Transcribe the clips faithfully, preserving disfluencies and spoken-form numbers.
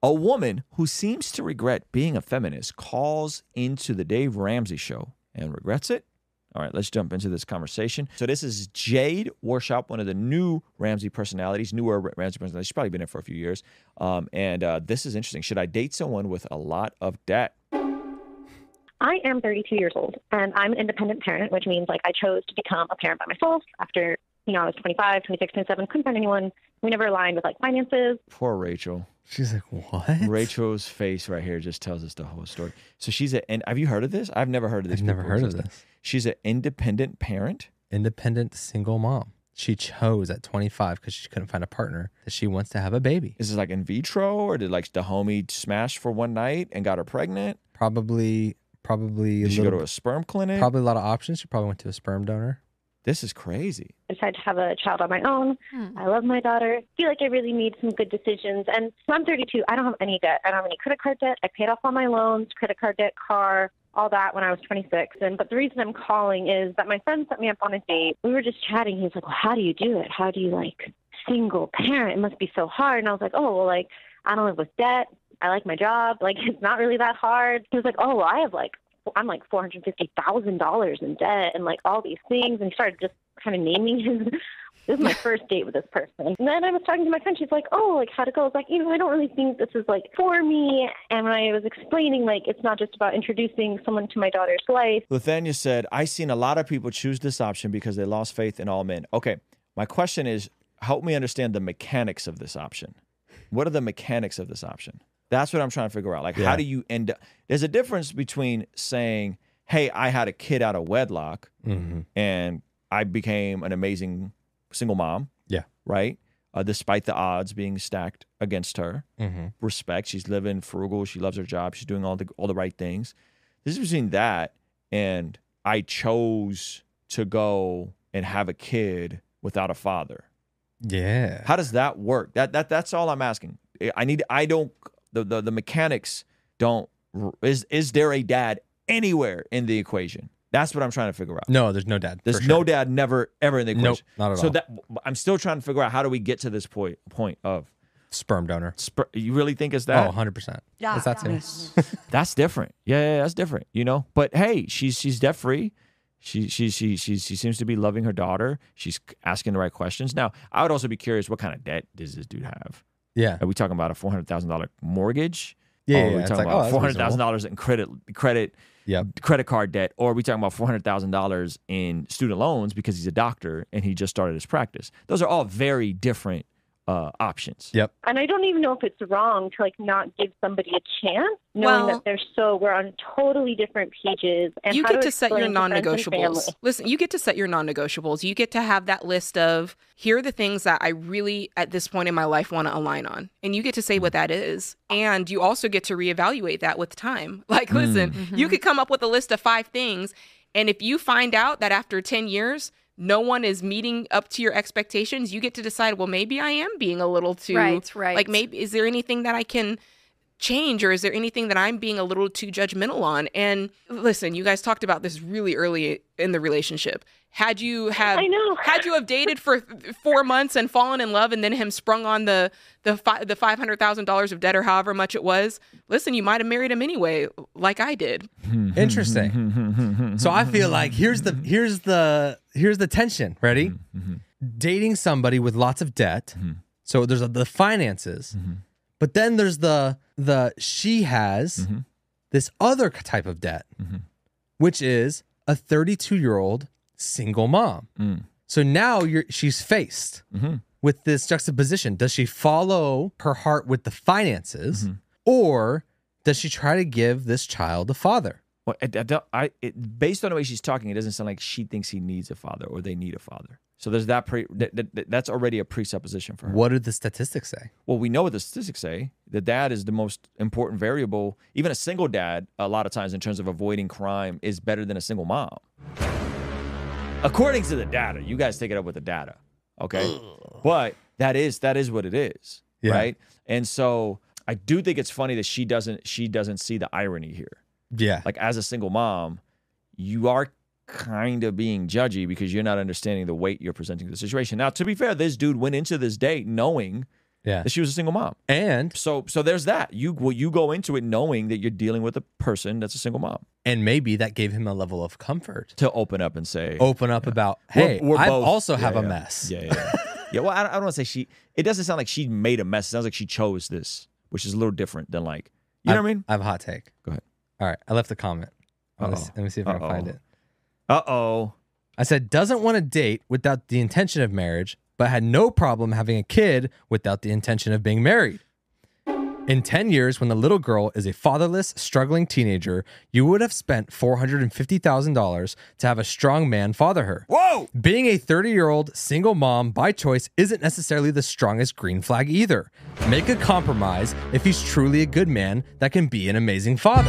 A woman who seems to regret being a feminist calls into the Dave Ramsey show and regrets it. All right, let's jump into this conversation. So this is Jade Worshop, one of the new Ramsey personalities, newer Ramsey personalities. She's probably been in for a few years. Um, and uh, this is interesting. Should I date someone with a lot of debt? I am thirty-two years old, and I'm an independent parent, which means like I chose to become a parent by myself after, you know, I was twenty-five, twenty-six, twenty-seven, couldn't find anyone. We never aligned with like finances. Poor Rachel. She's like, what? Rachel's face right here just tells us the whole story. So she's a, and have you heard of this? I've never heard of this. I've never heard of this. She's an independent parent. Independent single mom. She chose at twenty-five because she couldn't find a partner that she wants to have a baby. Is this like in vitro, or did like the homie smash for one night and got her pregnant? Probably, probably. Did a she go little, to a sperm clinic? Probably a lot of options. She probably went to a sperm donor. This is crazy. I decided to have a child on my own. Hmm. I love my daughter. I feel like I really made some good decisions. And so I'm thirty-two. I don't have any debt. I don't have any credit card debt. I paid off all my loans, credit card debt, car, all that when I was twenty-six. And but the reason I'm calling is that my friend set me up on a date. We were just chatting. He's like, well, how do you do it? How do you, like, single parent? It must be so hard. And I was like, oh, well, like, I don't live with debt. I like my job. Like, it's not really that hard. He was like, oh, well, I have, like, I'm like four hundred fifty thousand dollars in debt and, like, all these things. And he started just kind of naming his, this is my first date with this person. And then I was talking to my friend. She's like, oh, like, how'd it go? I was like, you know, I don't really think this is, like, for me. And when I was explaining, like, it's not just about introducing someone to my daughter's life. Lithania said, I've seen a lot of people choose this option because they lost faith in all men. Okay, my question is, help me understand the mechanics of this option. What are the mechanics of this option? That's what I'm trying to figure out. Like, yeah. How do you end up? There's a difference between saying, hey, I had a kid out of wedlock mm-hmm. and I became an amazing single mom. Yeah. Right? Uh, despite the odds being stacked against her. Mm-hmm. Respect. She's living frugal. She loves her job. She's doing all the all the right things. This is between that and I chose to go and have a kid without a father. Yeah. How does that work? That that that's all I'm asking. I need I don't the the, the mechanics don't is is there a dad anywhere in the equation? That's what I'm trying to figure out. No, there's no dad. There's sure. no dad never ever in the equation. Nope, not at so all. that I'm still trying to figure out how do we get to this point point of sperm donor. Sper- you really think it's that? Oh, one hundred percent. Yeah. It's that too. That's different. Yeah, yeah, that's different, you know? But hey, she's she's debt free. She she she she she seems to be loving her daughter. She's asking the right questions. Now, I would also be curious, what kind of debt does this dude have? Yeah. Are we talking about a four hundred thousand dollars mortgage? Yeah, or yeah, are we it's talking like, about oh, four hundred thousand dollars in credit credit Yep. credit card debt? Or are we talking about four hundred thousand dollars in student loans because he's a doctor and he just started his practice? Those are all very different uh, options. Yep. And I don't even know if it's wrong to, like, not give somebody a chance, knowing Well, that they're so, we're on totally different pages. And you how get to set your explain to friends and non-negotiables. family. Listen, you get to set your non-negotiables. You get to have that list of, here are the things that I really, at this point in my life, want to align on. And you get to say what that is. And you also get to reevaluate that with time. Like, listen, Mm-hmm. you could come up with a list of five things. And if you find out that after ten years, no one is meeting up to your expectations, you get to decide, well, maybe I am being a little too, Right, right. like, maybe, is there anything that I can change, or is there anything that I'm being a little too judgmental on? And listen, you guys talked about this really early in the relationship. Had you had, I know. had you have dated for four months and fallen in love, and then him sprung on the the fi- the five hundred thousand dollars of debt or however much it was, listen, you might have married him anyway, like I did. Interesting. So I feel like here's the here's the here's the tension. Ready? Dating somebody with lots of debt. So there's the finances, but then there's the the she has this other type of debt, which is a thirty-two year old single mom. Mm. So now you're she's faced Mm-hmm. with this juxtaposition. Does she follow her heart with the finances, Mm-hmm. or does she try to give this child a father? Well, I, I, don't- I it, based on the way she's talking, it doesn't sound like she thinks he needs a father or they need a father. So there's that, pre, that, that that's already a presupposition for her. What do the statistics say? Well, we know what the statistics say. The dad is the most important variable. Even a single dad, a lot of times in terms of avoiding crime, is better than a single mom. According to the data, you guys take it up with the data, okay? But that is that is what it is, Yeah. right? And so I do think it's funny that she doesn't she doesn't see the irony here. Yeah. Like, as a single mom, you are kind of being judgy because you're not understanding the weight you're presenting to the situation. Now, to be fair, this dude went into this date knowing Yeah. that she was a single mom. And So so there's that. You well, you go into it knowing that you're dealing with a person that's a single mom. and maybe that gave him a level of comfort. To open up and say, Open up about, hey, We're- we're I both- also yeah, have a yeah. mess. Yeah, yeah, yeah. Yeah, well, I don't, I don't want to say she. It doesn't sound like she made a mess. It sounds like she chose this, which is a little different than like, you know I've- what I mean? I have a hot take. Go ahead. All right. I left a comment. Let me, Uh-oh. see, let me see if I can Uh-oh. find it. Uh oh. I said, doesn't want to date without the intention of marriage, but had no problem having a kid without the intention of being married. In ten years, when the little girl is a fatherless, struggling teenager, you would have spent four hundred fifty thousand dollars to have a strong man father her. Whoa. Being a thirty-year-old single mom by choice isn't necessarily the strongest green flag either. Make a compromise if he's truly a good man that can be an amazing father.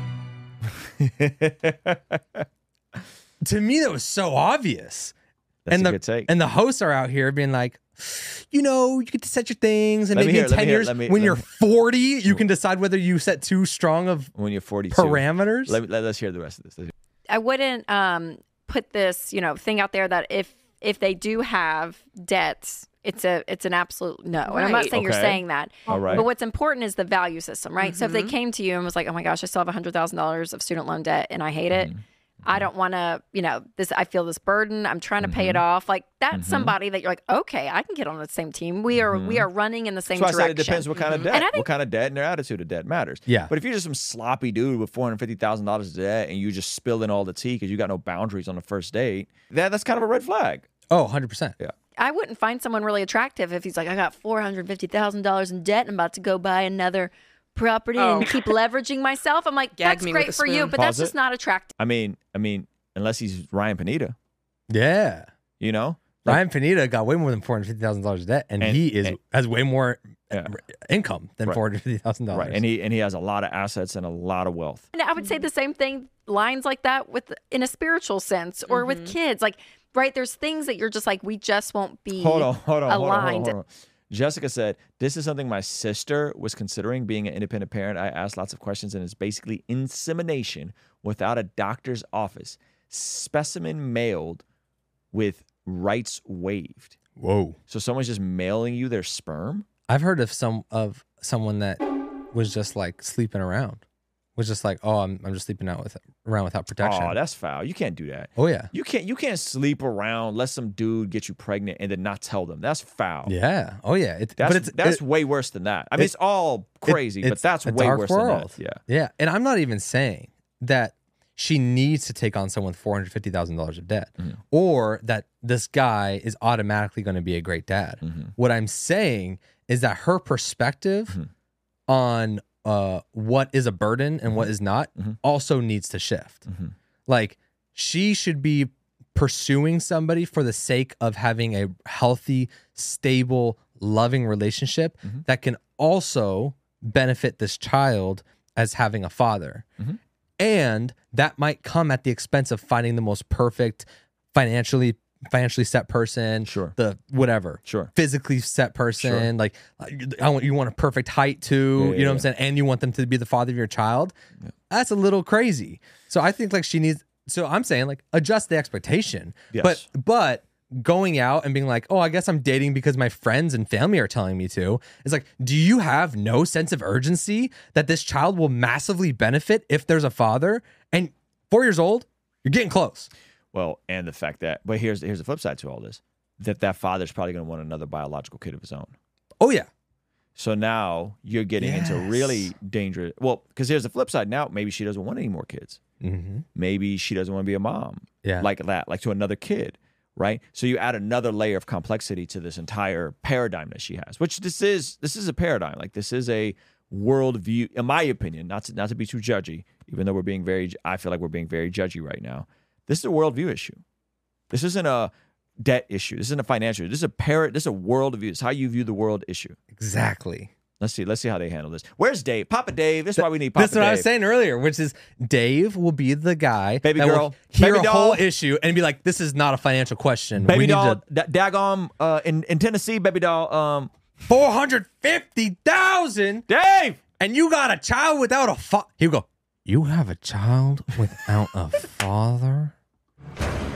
To me, that was so obvious. That's and a the, good take. And the hosts are out here being like, you know, you get to set your things, and Let me maybe hear in it, let ten me hear it, years, let me- when let you're me- forty, you can decide whether you set too strong of When you're forty-two. parameters. Let, me- let, us hear the rest of this. Let's- I wouldn't um, put this, you know, thing out there that if if they do have debts, it's a it's an absolute no. And I'm not Right. saying you're Okay. saying that. All right. But what's important is the value system, right? So if they Mhm. came to you and was like, "Oh my gosh, I still have one hundred thousand dollars of student loan debt and I hate it. Mm-hmm. I don't want to, you know, this I feel this burden. I'm trying to pay it off." Like that's Mhm. somebody that you're like, "Okay, I can get on the same team. We are we are running in the same That's why I said direction." it depends what kind of debt. And I think- what kind of debt and their attitude of debt matters. Yeah. But if you're just some sloppy dude with four hundred fifty thousand dollars of debt and you just spilling all the tea because you got no boundaries on the first date, that, that's kind of a red flag. Oh, one hundred percent. Yeah. I wouldn't find someone really attractive if he's like, "I got four hundred fifty thousand dollars in debt and I'm about to go buy another property Oh. and keep leveraging myself." I'm like, Gag "That's me with great a for you, spoon. but Pause that's it. just not attractive." I mean, I mean, unless he's Ryan Pineda, Yeah. you know? Like, Ryan Pineda got way more than four hundred fifty thousand dollars of debt, and, And- he is and- has way more Yeah. income than Right. four hundred fifty thousand dollars. right. And he and he has a lot of assets and a lot of wealth. And I would say the same thing, lines like that with in a spiritual sense or with kids. Like, right, there's things that you're just like, we just won't be Hold on, hold on, hold on, hold on, aligned. hold on. Jessica said, "This is something my sister was considering being an independent parent. I asked lots of questions, and it's basically insemination without a doctor's office, specimen mailed with rights waived. Whoa. So someone's just mailing you their sperm? I've heard of some of someone that was just like sleeping around. Was just like, oh, I'm I'm just sleeping out with around without protection. Oh, that's foul. You can't do that. oh yeah. You can't. You can't sleep around, let some dude get you pregnant, and then not tell them. That's foul. Yeah. Oh yeah. It, That's but it's that's it- way worse than that. I mean, it- it's all crazy, but it's that's a way dark worse world. than that. Yeah. Yeah. And I'm not even saying that she needs to take on someone with four hundred fifty thousand dollars of debt Mm-hmm. or that this guy is automatically going to be a great dad. Mm-hmm. What I'm saying is that her perspective Mm-hmm. on uh, what is a burden and what is not Mm-hmm. also needs to shift. Like, she should be pursuing somebody for the sake of having a healthy, stable, loving relationship Mm-hmm. that can also benefit this child as having a father. Mm-hmm. And that might come at the expense of finding the most perfect financially financially set person, Sure. the whatever, Sure. physically set person. Like, I want you want a perfect height too. Yeah, you yeah, know what I'm yeah. saying? And you want them to be the father of your child. That's a little crazy. So I think like she needs. So I'm saying like adjust the expectation. Yes. But but going out and being like, oh, I guess I'm dating because my friends and family are telling me to. It's like, do you have no sense of urgency that this child will massively benefit if there's a father? And four years old, you're getting close. Well, and the fact that, but here's here's the flip side to all this: that that father's probably going to want another biological kid of his own. Oh yeah. So now you're getting into Yes. really dangerous. Well, because here's the flip side. Now maybe she doesn't want any more kids. Mm-hmm. Maybe she doesn't want to be a mom. Yeah. Like that, like to another kid, right? So you add another layer of complexity to this entire paradigm that she has, which this is this is a paradigm. Like this is a worldview, in my opinion, not to not to be too judgy, even though we're being very I feel like we're being very judgy right now. This is a worldview issue. This isn't a debt issue. This isn't a financial issue. This is a par- this is a worldview. It's how you view the world issue. Exactly. Let's see. Let's see how they handle this. Where's Dave? Papa Dave. This is why we need Papa That's what Dave. I was saying earlier, which is Dave will be the guy Baby that girl. will hear Baby a whole doll. issue and be like, this is not a financial question. Baby we need doll, to da- daggum, uh, in, in Tennessee, baby doll, um, four hundred fifty thousand Dave! and you got a child without a father. He'll go, you have a child without a father?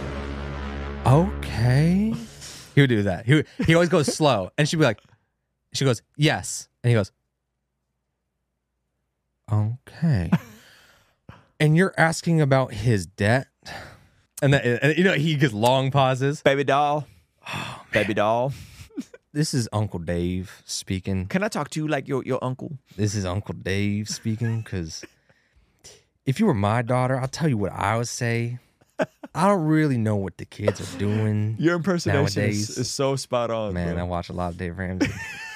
Okay. He would do that. He would, he always goes slow. And she'd be like, She goes, yes. And he goes, okay. And you're asking about his debt? And, that, and you know, he gets long pauses. Baby doll. Oh, Baby doll. This is Uncle Dave speaking. Can I talk to you like your, your uncle? This is Uncle Dave speaking, because if you were my daughter, I'll tell you what I would say. I don't really know what the kids are doing. Your impersonation nowadays. is, is so spot on. Man, bro. I watch a lot of Dave Ramsey.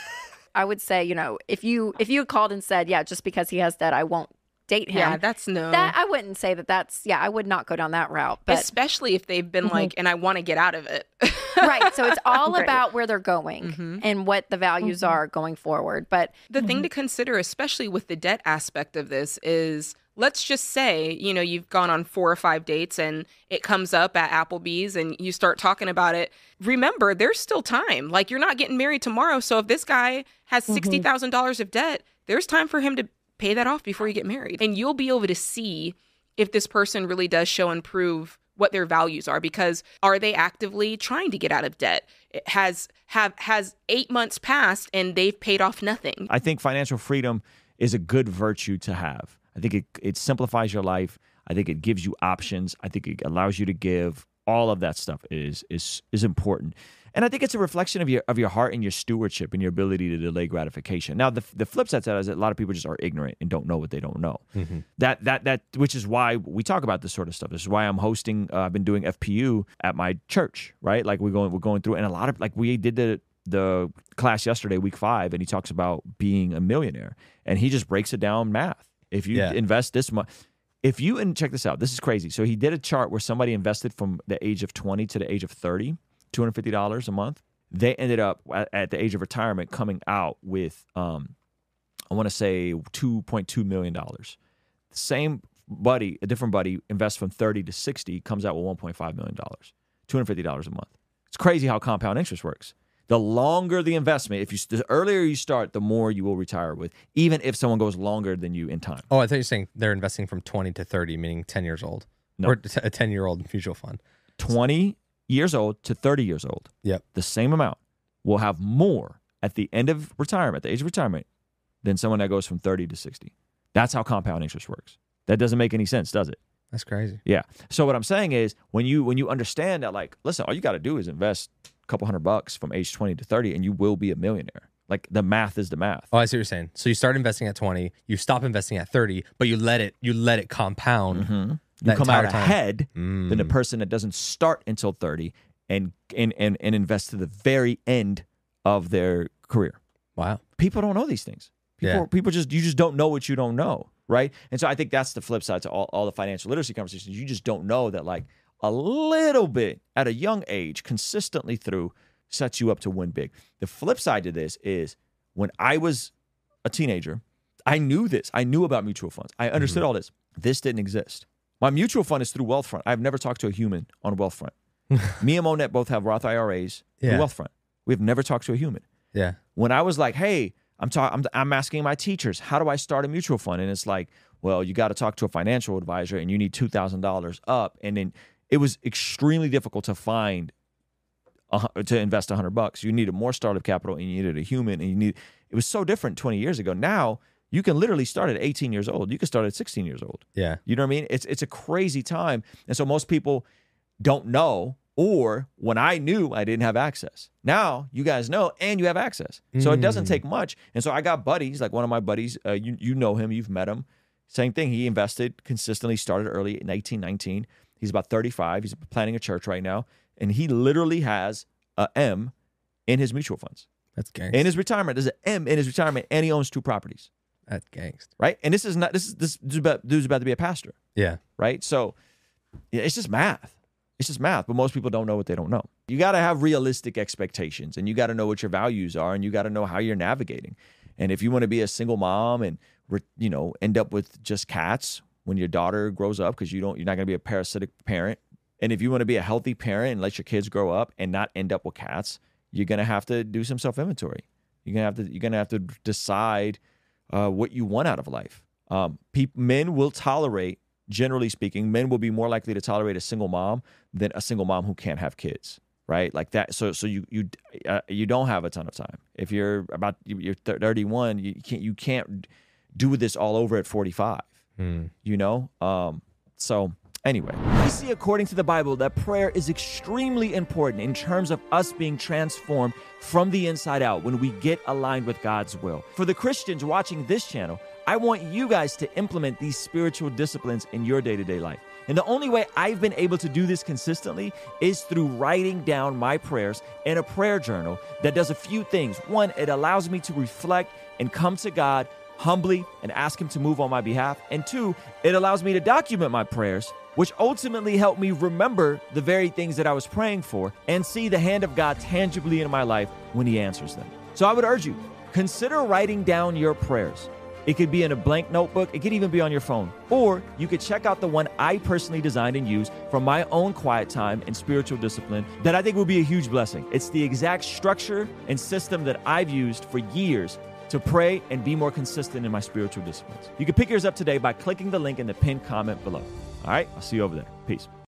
I would say, you know, if you if you had called and said, yeah, just because he has debt, I won't date him. Yeah, that's no. That I wouldn't say that. That's yeah, I would not go down that route. But Especially if they've been like, and I want to get out of it. right, so it's all Right. about where they're going Mhm. and what the values are going forward. But The thing to consider, especially with the debt aspect of this, is let's just say, you know, you've gone on four or five dates and it comes up at Applebee's and you start talking about it. Remember, there's still time. Like, you're not getting married tomorrow. So if this guy has sixty thousand dollars of debt, there's time for him to pay that off before you get married. And you'll be able to see if this person really does show and prove what their values are, because are they actively trying to get out of debt? It has have has eight months passed and they've paid off nothing. I think financial freedom is a good virtue to have. I think it, it simplifies your life. I think it gives you options. I think it allows you to give. All of that stuff is is is important. And I think it's a reflection of your of your heart and your stewardship and your ability to delay gratification. Now, the the flip side to that is that a lot of people just are ignorant and don't know what they don't know. Mm-hmm. That that that which is why we talk about this sort of stuff. This is why I'm hosting. Uh, I've been doing F P U at my church, right? Like we're going we're going through, and a lot of like we did the the class yesterday, week five, and he talks about being a millionaire, and he just breaks it down math. If you Yeah. invest this much. If you, and check this out, this is crazy. So he did a chart where somebody invested from the age of twenty to the age of thirty, two hundred fifty dollars a month. They ended up at, at the age of retirement coming out with, um, I want to say two point two million dollars. The same buddy, a different buddy, invests from thirty to sixty, comes out with one point five million dollars, two hundred fifty dollars a month. It's crazy how compound interest works. The longer the investment, if you the earlier you start, the more you will retire with, even if someone goes longer than you in time. Oh, I thought you were saying they're investing from twenty to thirty, meaning ten years old. No. Or t- a ten-year-old mutual fund. twenty years old to thirty years old. Yep. The same amount will have more at the end of retirement, the age of retirement, than someone that goes from thirty to sixty. That's how compound interest works. That doesn't make any sense, does it? That's crazy. Yeah. So what I'm saying is when you when you understand that, like, listen, all you got to do is invest a couple hundred bucks from age twenty to thirty and you will be a millionaire. Like, the math is the math. Oh, I see what you're saying. So you start investing at twenty, you stop investing at thirty, but you let it you let it compound. Mm-hmm. You that come out entire time. ahead Mm. than the person that doesn't start until thirty and and and, and invest to the very end of their career. Wow. People don't know these things. People, Yeah. people just you just don't know what you don't know, right? And so I think that's the flip side to all, all the financial literacy conversations. You just don't know that, like, a little bit at a young age, consistently through, sets you up to win big. The flip side to this is when I was a teenager, I knew this. I knew about mutual funds. I understood all this. This didn't exist. My mutual fund is through Wealthfront. I've never talked to a human on Wealthfront. Me and Monette both have Roth I R As through Yeah. Wealthfront. We've never talked to a human. Yeah. When I was like, hey, I'm, ta- I'm I'm asking my teachers, how do I start a mutual fund? And it's like, well, you got to talk to a financial advisor and you need two thousand dollars up. And then it was extremely difficult to find, a, hu- to invest one hundred bucks. You needed more startup capital and you needed a human. And you need, it was so different twenty years ago. Now, you can literally start at eighteen years old. You can start at sixteen years old. Yeah. You know what I mean? It's it's a crazy time. And so most people don't know, or when I knew, I didn't have access. Now you guys know and you have access. So it doesn't take much. And so I got buddies, like one of my buddies, uh, you you know him, you've met him. Same thing. He invested consistently, started early in eighteen, nineteen. He's about thirty-five. He's planning a church right now. And he literally has a M in his mutual funds. That's gangsta. In his retirement, there's an M in his retirement, and he owns two properties. That's gangsta. Right? And this is not this is this dude's about, dude's about to be a pastor. Yeah. Right? So yeah, it's just math. It's just math, but most people don't know what they don't know. You got to have realistic expectations, and you got to know what your values are, and you got to know how you're navigating. And if you want to be a single mom and, you know, end up with just cats when your daughter grows up, because you don't, you're not going to be a parasitic parent. And if you want to be a healthy parent and let your kids grow up and not end up with cats, you're going to have to do some self-inventory. You're going to have to, you're going to have to decide uh, what you want out of life. Um, pe- men will tolerate. Generally speaking, men will be more likely to tolerate a single mom than a single mom who can't have kids. right? Like that. So so you you uh, you don't have a ton of time. If you're about you're thirty-one, you can't you can't do this all over at forty-five. Mm. You know. Um. So. Anyway, we see according to the Bible that prayer is extremely important in terms of us being transformed from the inside out when we get aligned with God's will. For the Christians watching this channel, I want you guys to implement these spiritual disciplines in your day-to-day life. And the only way I've been able to do this consistently is through writing down my prayers in a prayer journal that does a few things. One, it allows me to reflect and come to God humbly and ask Him to move on my behalf. And two, it allows me to document my prayers, which ultimately helped me remember the very things that I was praying for and see the hand of God tangibly in my life when He answers them. So I would urge you, consider writing down your prayers. It could be in a blank notebook. It could even be on your phone. Or you could check out the one I personally designed and used for my own quiet time and spiritual discipline that I think will be a huge blessing. It's the exact structure and system that I've used for years to pray and be more consistent in my spiritual disciplines. You can pick yours up today by clicking the link in the pinned comment below. All right, I'll see you over there. Peace.